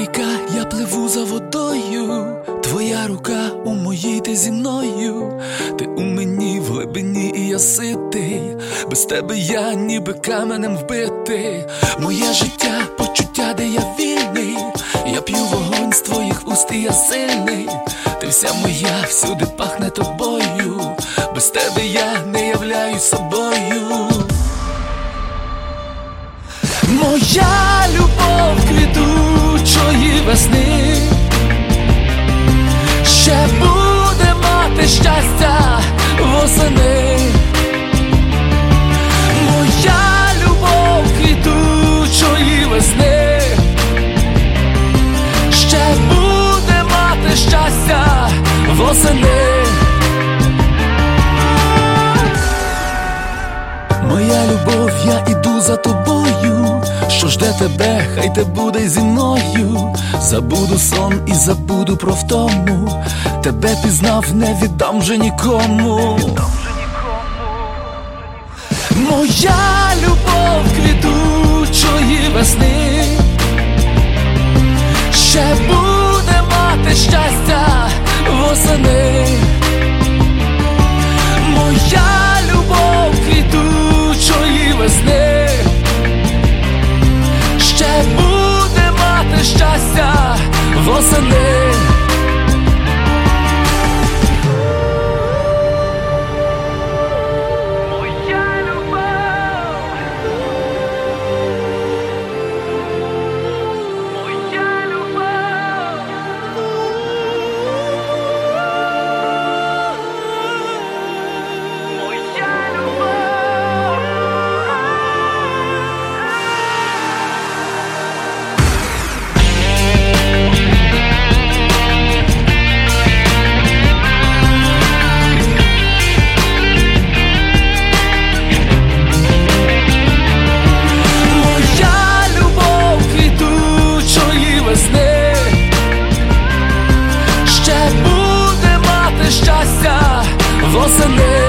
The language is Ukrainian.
ріка, я пливу за водою, твоя рука у моїй, ти зі мною. Ти у мені в глибині, і я ситий. Без тебе я ніби каменем вбитий. Моє життя, почуття, де я вільний. Я п'ю вогонь з твоїх уст, і я сильний. Ти вся моя, всюди пахне тобою. Без тебе я не являюсь собою. Моя любов квітучої весни ще буде мати щастя восени. Моя любов квітучої весни ще буде мати щастя восени. Моя любов, я іду за тобою. Що жде тебе, хай те буде зі мною. Забуду сон і забуду про втому. Тебе пізнав, не віддам вже нікому. Моя любов квітучої весни ще буде мати щастя восени. Моя любов квітучої весни ще буде мати щастя восени. Ще буде мати щастя восени.